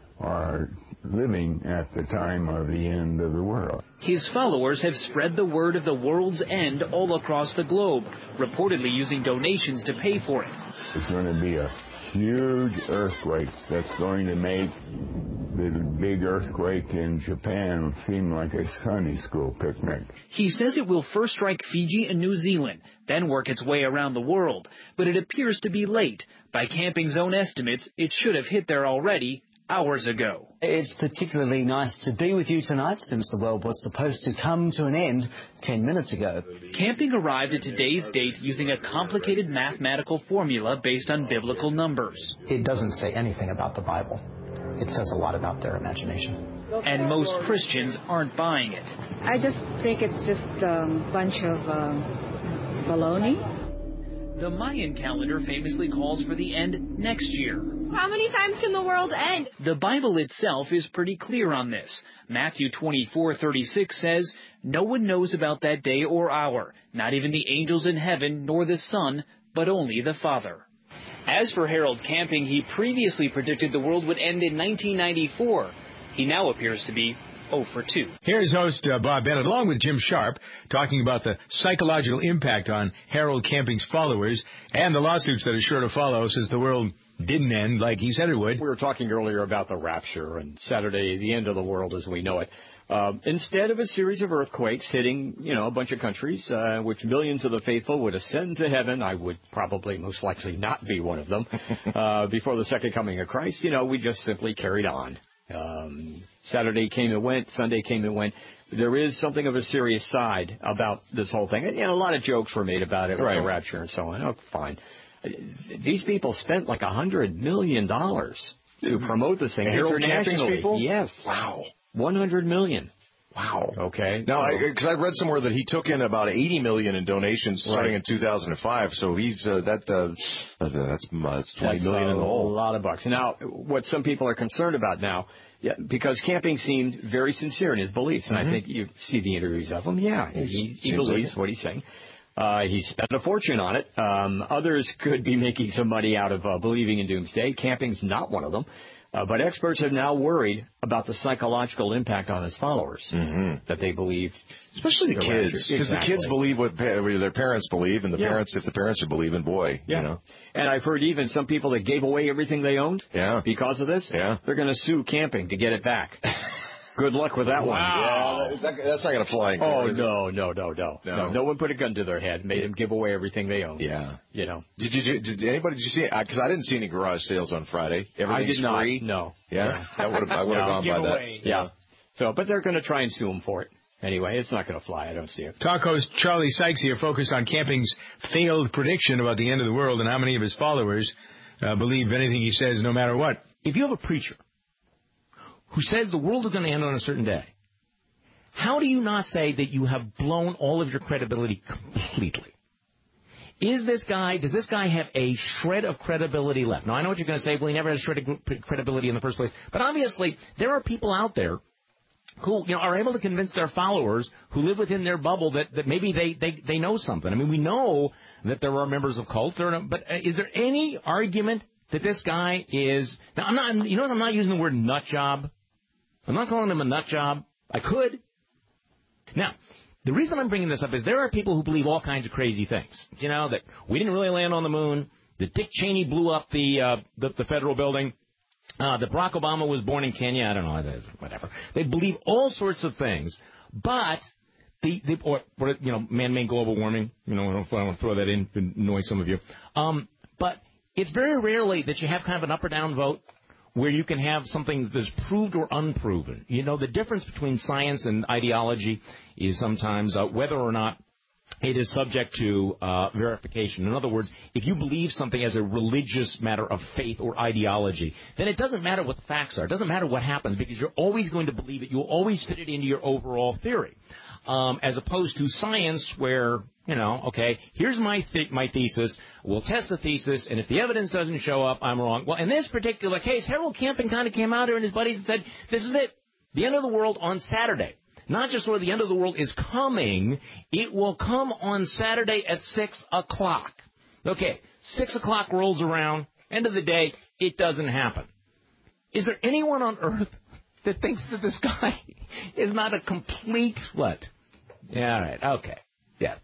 are living at the time of the end of the world. His followers have spread the word of the world's end all across the globe, reportedly using donations to pay for it. It's going to be a huge earthquake that's going to make the big earthquake in Japan seem like a Sunday school picnic. He says it will first strike Fiji and New Zealand, then work its way around the world, but it appears to be late. By Camping's own estimates, it should have hit there already hours ago. It's particularly nice to be with you tonight, since the world was supposed to come to an end ten minutes ago. Camping arrived at today's date using a complicated mathematical formula based on biblical numbers. It doesn't say anything about the Bible. It says a lot about their imagination. And most Christians aren't buying it. I just think it's just a bunch of um, baloney. The Mayan calendar famously calls for the end next year. How many times can the world end? The Bible itself is pretty clear on this. Matthew twenty-four thirty-six says, "No one knows about that day or hour, not even the angels in heaven, nor the Son, but only the Father." As for Harold Camping, he previously predicted the world would end in nineteen ninety-four. He now appears to be oh for two. Here's host uh, Bob Bennett, along with Jim Sharp, talking about the psychological impact on Harold Camping's followers and the lawsuits that are sure to follow since the world didn't end like he said it would. We were talking earlier about the rapture and Saturday, the end of the world as we know it. Uh, instead of a series of earthquakes hitting, you know, a bunch of countries, uh, which millions of the faithful would ascend to heaven, I would probably most likely not be one of them, uh, before the second coming of Christ, you know, we just simply carried on. Um, Saturday came and went, Sunday came and went. There is something of a serious side about this whole thing. And, you know, a lot of jokes were made about it, right, with the rapture and so on. Oh, fine. These people spent like a hundred million dollars to promote this thing internationally. People? Yes. Wow. One hundred million. Wow. Okay. Now, because I, I read somewhere that he took in about eighty million in donations starting right. in two thousand five. So he's uh, that uh, that's uh, that's twenty that's million in the hole. A lot of bucks. Now, what some people are concerned about now, yeah, because Camping seemed very sincere in his beliefs, and mm-hmm. I think you see the interviews of him. Yeah, he, he believes like what he's saying. Uh, he spent a fortune on it. Um, others could be making some money out of uh, believing in doomsday. Camping's not one of them. Uh, but experts are now worried about the psychological impact on his followers mm-hmm. that they believe. Especially the kids, because exactly. the kids believe what pa- their parents believe, and the yeah. parents, if the parents are believing, boy, yeah. you know. And I've heard even some people that gave away everything they owned yeah. because of this, yeah. they're going to sue camping to get it back. Good luck with that wow. one. Yeah, that, that's not going to fly in court, Oh, is no, it? no, no, no, no. No. No one put a gun to their head, made them give away everything they owned. Yeah. You know. Did you, did, did anybody, did you see, because I didn't see any garage sales on Friday. Everything's I did not. free? No. Yeah? That would have, I would have no, gone by away. that. Yeah. yeah. So, but they're going to try and sue them for it. Anyway, it's not going to fly. I don't see it. Talk host Charlie Sykes here focused on camping's failed prediction about the end of the world and how many of his followers uh, believe anything he says no matter what. If you have a preacher who says the world is going to end on a certain day, how do you not say that you have blown all of your credibility completely? Is this guy, does this guy have a shred of credibility left? Now, I know what you're going to say. Well, he never had a shred of credibility in the first place. But obviously, there are people out there who, you know, are able to convince their followers who live within their bubble that, that maybe they, they, they know something. I mean, we know that there are members of cults. There are, but is there any argument that this guy is... Now, I'm not, you know, I'm not using the word nut job. I'm not calling him a nut job. I could. Now, the reason I'm bringing this up is there are people who believe all kinds of crazy things. You know, that we didn't really land on the moon, that Dick Cheney blew up the uh, the, the federal building, uh, that Barack Obama was born in Kenya. I don't know, whatever. They believe all sorts of things, but the, the or, or you know, man-made global warming. You know, I don't, I don't want to throw that in to annoy some of you. Um, but it's very rarely that you have kind of an up or down vote, where you can have something that's proved or unproven. You know, the difference between science and ideology is sometimes uh, whether or not it is subject to uh, verification. In other words, if you believe something as a religious matter of faith or ideology, then it doesn't matter what the facts are. It doesn't matter what happens, because you're always going to believe it. You'll always fit it into your overall theory. Um, as opposed to science where, you know, okay, here's my th- my thesis, we'll test the thesis, and if the evidence doesn't show up, I'm wrong. Well, in this particular case, Harold Camping kind of came out here and his buddies and said, this is it, the end of the world on Saturday. Not just where the end of the world is coming, it will come on Saturday at six o'clock. Okay, six o'clock rolls around, end of the day, it doesn't happen. Is there anyone on earth that thinks that this guy is not a complete what? Yeah, all right, okay, yeah.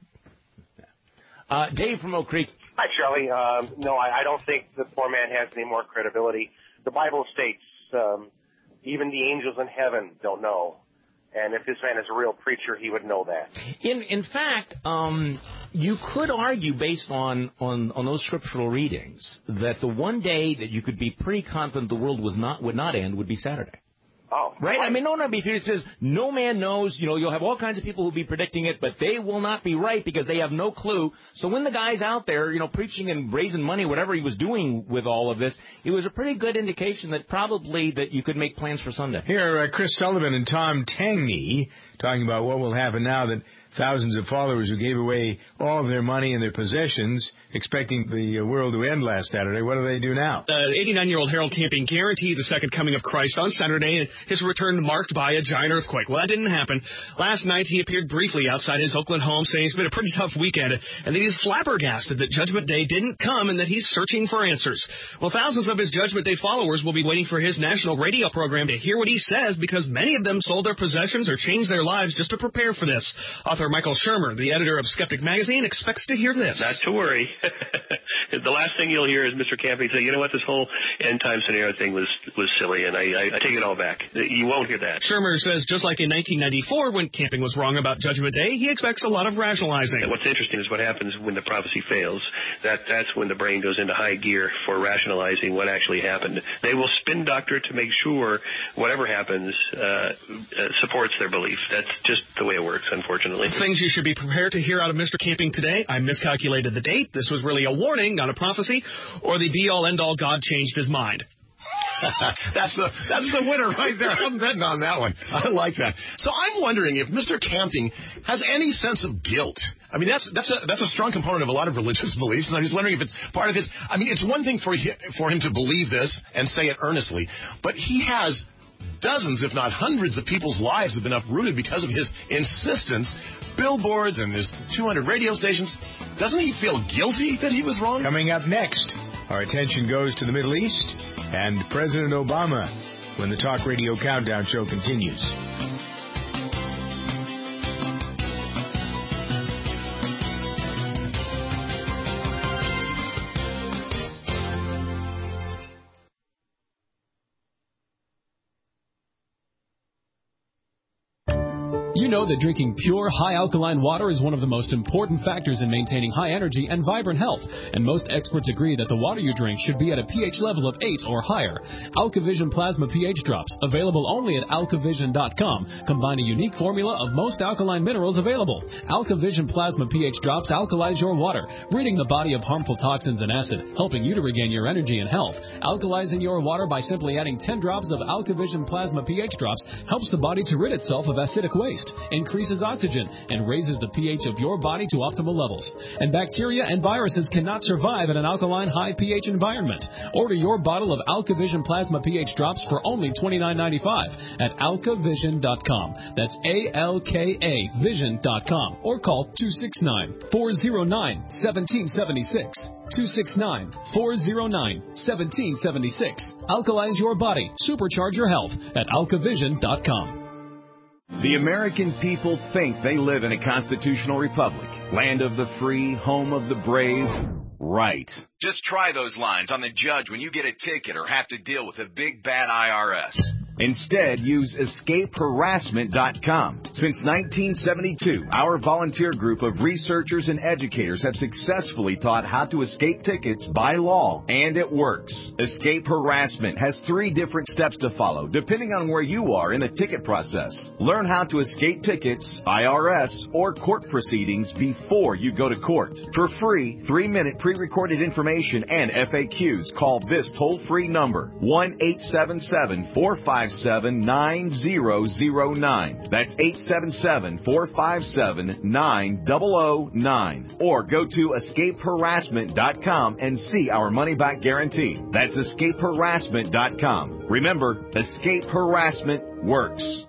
Uh, Dave from Oak Creek. Hi, Charlie. Um, no, I, I don't think the poor man has any more credibility. The Bible states um, even the angels in heaven don't know. And if this man is a real preacher, he would know that. In in fact, um, you could argue, based on, on, on those scriptural readings, that the one day that you could be pretty confident the world was not would not end would be Saturday. Oh, right? I mean, no, no, it says no man knows. You know, you'll have all kinds of people who'll be predicting it, but they will not be right because they have no clue. So when the guy's out there, you know, preaching and raising money, whatever he was doing with all of this, it was a pretty good indication that probably that you could make plans for Sunday. Here, uh, Chris Sullivan and Tom Tangney talking about what will happen now that thousands of followers who gave away all of their money and their possessions, expecting the world to end last Saturday. What do they do now? Uh, eighty-nine-year-old Harold Camping guaranteed the second coming of Christ on Saturday, and his return marked by a giant earthquake. Well, that didn't happen. Last night, he appeared briefly outside his Oakland home, saying it's been a pretty tough weekend, and that he's flabbergasted that Judgment Day didn't come and that he's searching for answers. Well, thousands of his Judgment Day followers will be waiting for his national radio program to hear what he says, because many of them sold their possessions or changed their lives just to prepare for this. Author Michael Shermer, the editor of Skeptic Magazine, expects to hear this. Not to worry. The last thing you'll hear is Mister Camping say, you know what, this whole end-time scenario thing was, was silly, and I, I, I take it all back. You won't hear that. Shermer says just like in nineteen ninety-four when Camping was wrong about Judgment Day, he expects a lot of rationalizing. And what's interesting is what happens when the prophecy fails. That That's when the brain goes into high gear for rationalizing what actually happened. They will spin doctor to make sure whatever happens uh, uh, supports their belief. That's just the way it works, unfortunately. Things you should be prepared to hear out of Mister Camping today. I miscalculated the date. This was really a warning, not a prophecy. Or the be-all, end-all, God changed his mind. that's the that's the winner right there. I'm betting on that one. I like that. So I'm wondering if Mister Camping has any sense of guilt. I mean, that's that's a that's a strong component of a lot of religious beliefs, and I'm just wondering if it's part of his. I mean, it's one thing for he, for him to believe this and say it earnestly, but he has dozens, if not hundreds, of people's lives have been uprooted because of his insistence. Billboards and his two hundred radio stations. Doesn't he feel guilty that he was wrong? Coming up next, our attention goes to the Middle East and President Obama when the Talk Radio Countdown Show continues. You know that drinking pure, high-alkaline water is one of the most important factors in maintaining high energy and vibrant health, and most experts agree that the water you drink should be at a pH level of eight or higher. AlkaVision Plasma pH Drops, available only at alkavision dot com, combine a unique formula of most alkaline minerals available. AlkaVision Plasma pH Drops alkalize your water, ridding the body of harmful toxins and acid, helping you to regain your energy and health. Alkalizing your water by simply adding ten drops of AlkaVision Plasma pH Drops helps the body to rid itself of acidic waste, increases oxygen, and raises the pH of your body to optimal levels. And bacteria and viruses cannot survive in an alkaline high pH environment. Order your bottle of AlkaVision Plasma pH Drops for only twenty-nine ninety-five at alkavision dot com. That's A L K A vision dot com. Or call two six nine, four zero nine, one seven seven six. two six nine, four zero nine, one seven seven six. Alkalize your body. Supercharge your health at alkavision dot com. The American people think they live in a constitutional republic, land of the free, home of the brave. Right. Just try those lines on the judge when you get a ticket or have to deal with a big bad I R S. Instead, use escape harassment dot com. Since nineteen seventy-two, our volunteer group of researchers and educators have successfully taught how to escape tickets by law, and it works. Escape Harassment has three different steps to follow, depending on where you are in the ticket process. Learn how to escape tickets, I R S, or court proceedings before you go to court. For free, three-minute pre-recorded information and F A Qs, call this toll-free number, one eight seven seven, four five seven, nine zero zero nine. That's eight seven seven, four five seven, nine zero zero nine. Or go to escape harassment dot com and see our money-back guarantee. That's escape harassment dot com. Remember, Escape Harassment works.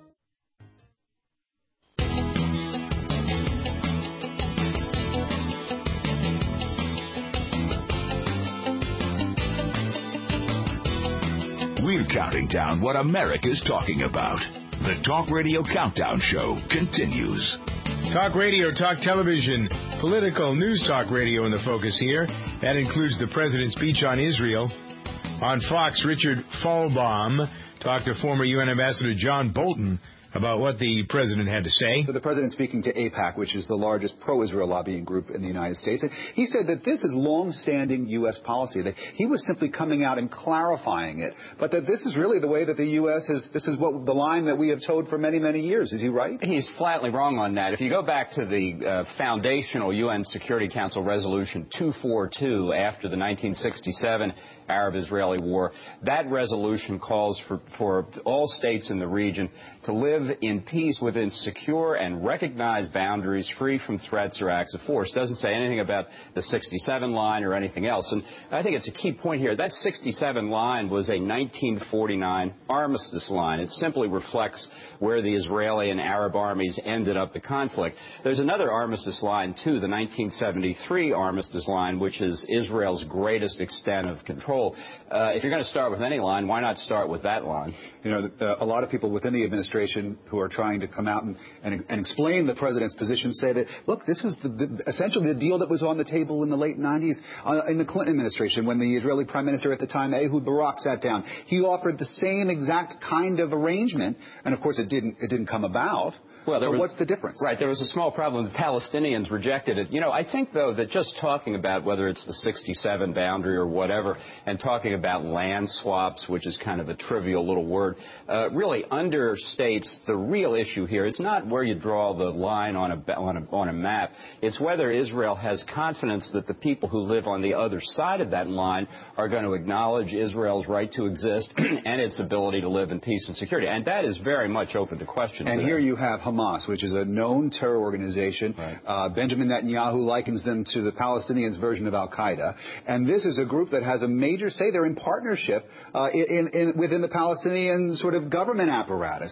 We're counting down what America's talking about. The Talk Radio Countdown Show continues. Talk radio, talk television, political news talk radio in the focus here. That includes the president's speech on Israel. On Fox, Richard Falbaum talked to former U N Ambassador John Bolton about what the president had to say. So the president speaking to AIPAC, which is the largest pro-Israel lobbying group in the United States, and he said that this is long-standing U S policy, that he was simply coming out and clarifying it, but that this is really the way that the U S has, this is what the line that we have towed for many, many years. Is he right? He's flatly wrong on that. If you go back to the uh, foundational U N Security Council Resolution two forty-two after the nineteen sixty-seven Arab-Israeli War, that resolution calls for, for all states in the region to live in peace within secure and recognized boundaries free from threats or acts of force. It doesn't say anything about the sixty-seven line or anything else. And I think it's a key point here. That sixty-seven line was a nineteen forty-nine armistice line. It simply reflects where the Israeli and Arab armies ended up the conflict. There's another armistice line, too, the nineteen seventy-three armistice line, which is Israel's greatest extent of control. Uh, if you're going to start with any line, why not start with that line? You know, uh, a lot of people within the administration who are trying to come out and, and, and explain the president's position say that, look, this was the, the, essentially the deal that was on the table in the late nineties uh, in the Clinton administration when the Israeli prime minister at the time, Ehud Barak, sat down. He offered the same exact kind of arrangement, and of course it didn't, it didn't come about. Well, there but was, what's the difference? Right, there was a small problem. The Palestinians rejected it. You know, I think, though, that just talking about whether it's the sixty-seven boundary or whatever, and talking about land swaps, which is kind of a trivial little word, uh, really understates the real issue here. It's not where you draw the line on a, on a, on a map. It's whether Israel has confidence that the people who live on the other side of that line are going to acknowledge Israel's right to exist and its ability to live in peace and security. And that is very much open to question. And here you have Hamas, which is a known terror organization. Right. Uh, Benjamin Netanyahu likens them to the Palestinians' version of Al-Qaeda. And this is a group that has a major say. They're in partnership uh, in, in, within the Palestinian sort of government apparatus. So how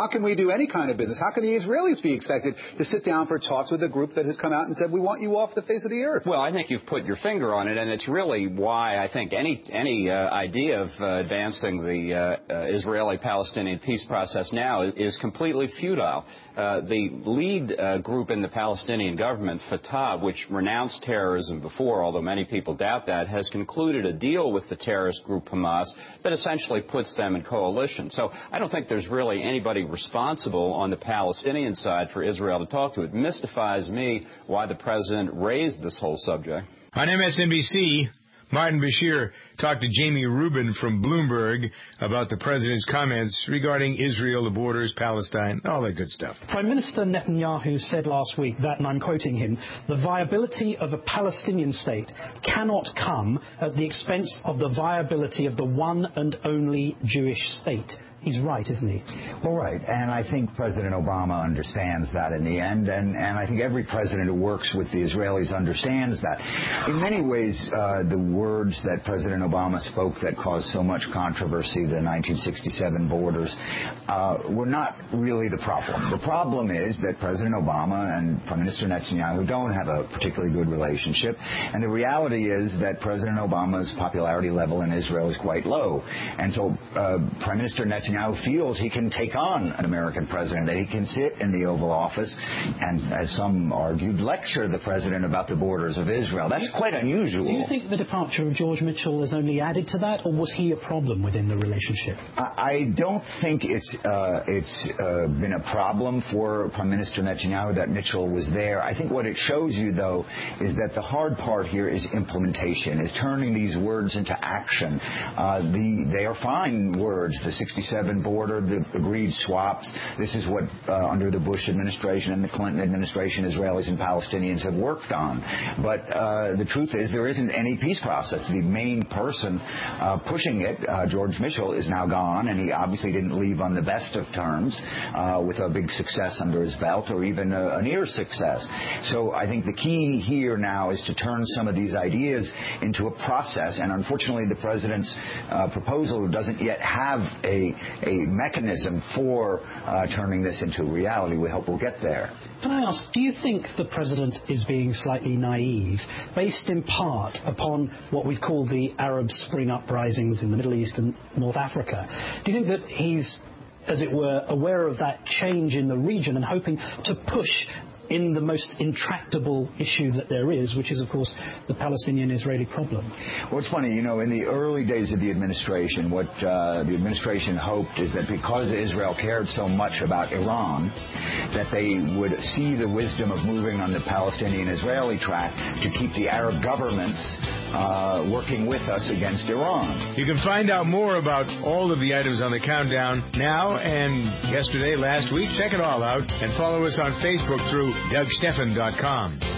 how can we do any kind of business? How can the Israelis be expected to sit down for talks with a group that has come out and said, we want you off the face of the earth? Well, I think you've put your finger on it, and it's really why I think any any uh, idea of uh, advancing the uh, uh, Israeli-Palestinian peace process now is completely futile. Uh, the lead uh, group in the Palestinian government, Fatah, which renounced terrorism before, although many people doubt that, has concluded a deal with the terrorist group Hamas that essentially puts them in coalition. So I don't think there's really anybody responsible on the Palestinian side for Israel to talk to. It mystifies me why the president raised this whole subject. On M S N B C, Martin Bashir talked to Jamie Rubin from Bloomberg about the president's comments regarding Israel, the borders, Palestine, all that good stuff. Prime Minister Netanyahu said last week that, and I'm quoting him, the viability of a Palestinian state cannot come at the expense of the viability of the one and only Jewish state. He's right, isn't he? Well, right. And I think President Obama understands that in the end. And, and I think every president who works with the Israelis understands that. In many ways, uh, the words that President Obama spoke that caused so much controversy, the nineteen sixty-seven borders, uh, were not really the problem. The problem is that President Obama and Prime Minister Netanyahu don't have a particularly good relationship. And the reality is that President Obama's popularity level in Israel is quite low. And so uh, Prime Minister Netanyahu now feels he can take on an American president, that he can sit in the Oval Office and, as some argued, lecture the president about the borders of Israel. That's quite unusual. Do you think the departure of George Mitchell has only added to that, or was he a problem within the relationship? I, I don't think it's uh, it's uh, been a problem for Prime Minister Netanyahu that Mitchell was there. I think what it shows you, though, is that the hard part here is implementation, is turning these words into action. Uh, the they are fine words, the sixty-seven border, the agreed swaps. This is what, uh, under the Bush administration and the Clinton administration, Israelis and Palestinians have worked on. But uh, the truth is there isn't any peace process. The main person uh, pushing it, uh, George Mitchell, is now gone, and he obviously didn't leave on the best of terms uh, with a big success under his belt or even a, a near success. So I think the key here now is to turn some of these ideas into a process, and unfortunately the president's uh, proposal doesn't yet have a a mechanism for uh, turning this into reality. We hope we'll get there. Can I ask, do you think the president is being slightly naive, based in part upon what we've called the Arab Spring uprisings in the Middle East and North Africa? Do you think that he's, as it were, aware of that change in the region and hoping to push in the most intractable issue that there is, which is, of course, the Palestinian-Israeli problem? Well, it's funny, you know, in the early days of the administration, what uh, the administration hoped is that because Israel cared so much about Iran, that they would see the wisdom of moving on the Palestinian-Israeli track to keep the Arab governments uh, working with us against Iran. You can find out more about all of the items on the countdown now and yesterday, last week. Check it all out and follow us on Facebook through Doug Stephan dot com.